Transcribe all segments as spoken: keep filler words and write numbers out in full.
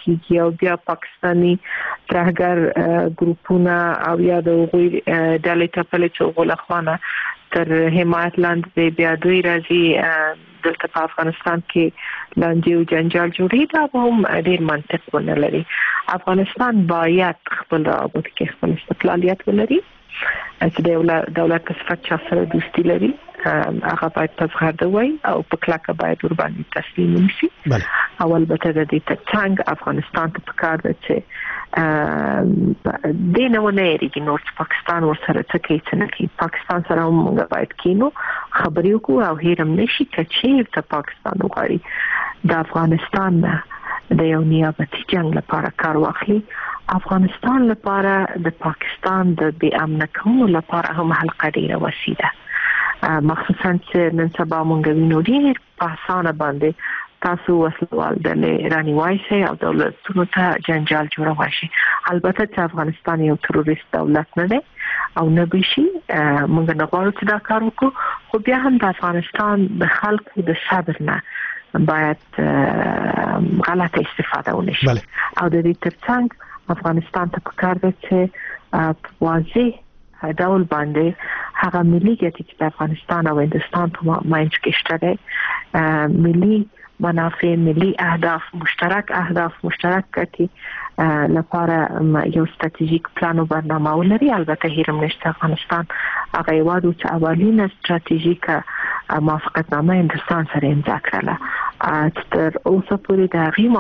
کیږي او بیا پاکستاني ترهګر ګروپونه او یا د غوي ډلې ټپلې چې غولخوانه تر حمایت لاندې بیا دوی راځي دلته په افغانستان کې لاندې او جنجال جوړي دا هم ډیر منطق ونه لري. افغانستان باید خپل رابط کې خپل استقلالیت ولري چې د دولت په صفت چا سره دوستي لري هغه باید په زغرده وای او په کلکه باید ور باندې تسلیم نشي. اول به د دې ترڅنګ افغانستان ته پکار دی چې د نو نه لري نو پاکستان ورسره څه کوي څه نه کوي. پاکستان سره موږ باید کینو خبرې وکړو او هیرم نشي چې ته پاکستان وغواړي د افغانستان د یو نیابتي جنگ لپاره کار واخلي. افغانستان لپاره د پاکستان د بې امن کولو لپاره هم حلقه ډیره وسیله مخصوصا چې نن سبا مونږ وینو ډیر په اسانه باندې تاسو وسلوال د رانی وایسي او دولتونو ته جنجال جوړوي شي. البته چې افغانستان یو تروریست دولت نه دی او نه بشي مونږ نه غواړو چې دا کار وکړو خو بیا هم د افغانستان د خلکو د صبر نه باید غلطه استفاده ونشي او د دې ترڅنګ افغانستان ته پکار دی چې واضح ډول باندې هغه ملي ګټې چې د افغانستان او هندستان په مابین کې شته دي ملي منافع ملي اهداف مشترک اهداف مشترک ګټې لپاره یو ستراتیژیک پلان او برنامه ولري. البته هیرم نشته افغانستان هغه یوادو چې اولینه ستراتیژیکه موافقتنامه هندستان سره امضا کړله تر اوسه پورې د هغې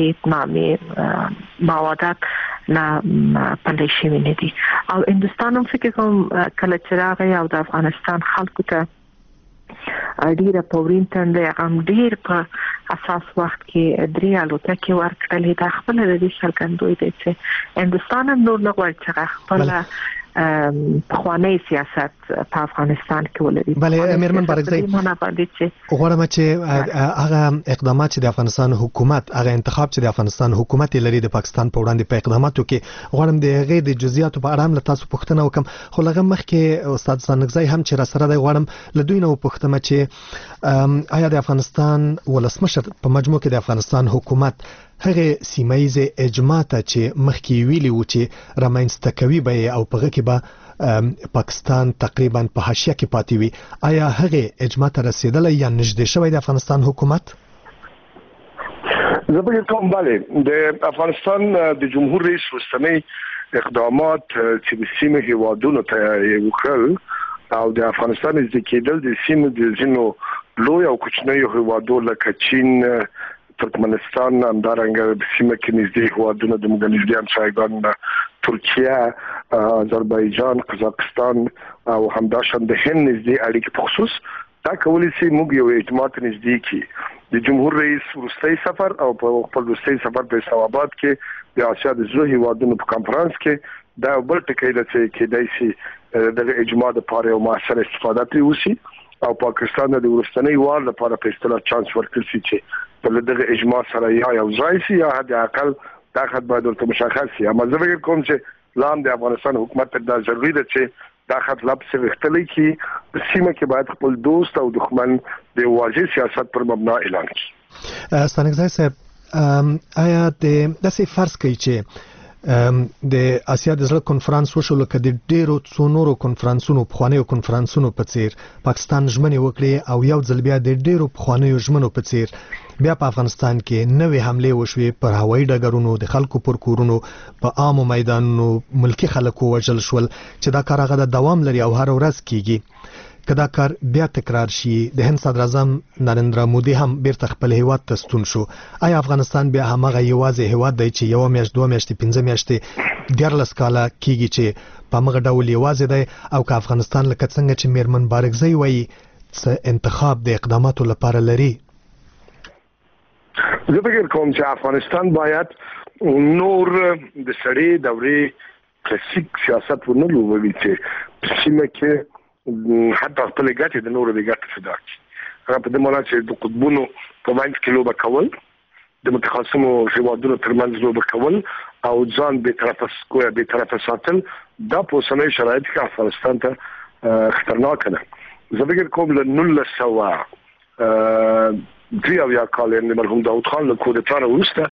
موافقتنامې موادات نه پلې شوي نه دي او هندستان هم فکر کوم کله چې راغی او د افغانستان خلکو ته ډیره پورین تنده هم ډیر په اساس وخت کې درې الوتکې ورکړلې د خپل د دې څرګندوي دي چې هندستان هم نور نه غواړي چې خپل خوانی سیاست په افغانستان کې ولري. بله میرمن بارګزی غواړم چې هغه اقدامات چې د افغانستان حکومت هغه انتخاب چې د افغانستان حکومت لري د پاکستان په وړاندې په اقداماتو کې غواړم د هغې د جزئیاتو په اړه هم له تاسو پوښتنه وکم خو لږ مخکې استاد سانګزی هم چې را سره دی غواړم له دوی نه وپوښتم چې آیا د افغانستان ولسمشر په مجموع کې د افغانستان حکومت هغه سیمایي اجماع ته چې مخکې ویلي و چې رامنځته کوي به او په هغه کې به پاکستان تقریبا په حاشیه کې پاتې وي آیا هغه اجماع ته رسیدلی یا نږدې شوی د افغانستان حکومت؟ زه به کوم bale د افغانستان د جمهور رئیس رستمي اقدامات چې د سیمې هیوادونو ته وکړل او د افغانستان د کېدل د سیمې د ځینو لوی او کوچنیو هیوادونو لکه چین ترکمنستان همدارنګه سیمه کې نږدې هیوادونه د مګنیزدي همسایګان ترکیه آذربایجان قزاقستان او همداشان د هند نږدې اړیکې په خصوص دا کولی شي موږ یو اجماع ته نږدې کی د جمهور رئیس وروستي سفر او په خپل وروستي سفر په اسلام آباد کې د آسیا د زړه هیوادونو په کانفرنس کې دا بل ټکی ده چې کېدای شي د اجماع د لپاره یو مؤثر استفاده ترې وشي او پاکستان د ورستنی وال لپاره په اصطلاح چانس ورکړي چې په دغه اجماع سره یا یو ځای شي یا حد اقل دا خط باید ورته مشخص شي. اما زه فکر کوم چې لام د افغانستان حکومت ته دا ضروري ده چې دا خط لا په وختلې کې سیمه کې باید خپل دوست او دښمن د واضح سیاست پر مبنا اعلان کړي. ستانګزی صاحب آیا د داسې فرض کوي چې د آسیا د زړه کنفرانس وشو لکه د ډیرو څو نورو کنفرانسونو پخوانیو کنفرانسونو په څیر پاکستان ژمنې وکړي او یو ځل بیا د ډیرو پخوانیو ژمنو په څیر بیا په افغانستان کې نوې حملې وشوې پر هوایي ډګرونو د خلکو پر کورونو په عامو میدانونو ملکی خلکو وژل شول چې دا کار هغه د دوام لري او هر ورځ کیږي که دا کار بیا تکرار شي د هند صدر اعظم نریندرا مودي هم بیرته خپل هیواد ته ستون شو آیا افغانستان بیا همغه یوازې هیواد دی چې یو میاشت دوه میاشتې پنځه میاشتې دیارلس کاله کیږي چې په هغه ډول یوازې دی او که افغانستان لکه څنګه چې میرمن بارګزی وایي څه انتخاب د اقداماتو لپاره لري؟ زه فکر کوم چې افغانستان باید نور د سړې دورې کلاسیک سیاست ونه لوبوي چې سیمه کې حتی خپل ګټې د نورو د ګټې فدا کړي. هغه په دې معنی چې د قطبونو په منځ کې لوبه کول د متخصصو هیوادونو ترمنځ لوبه کول او ځان به طرفه کوه به طرفه ساتل دا په اوسنۍ شرایط کې افغانستان ته خطرناک نه. زه فکر کوم له نولس سوه درې اویا کال د مرحوم داود خان له کودتا وروسته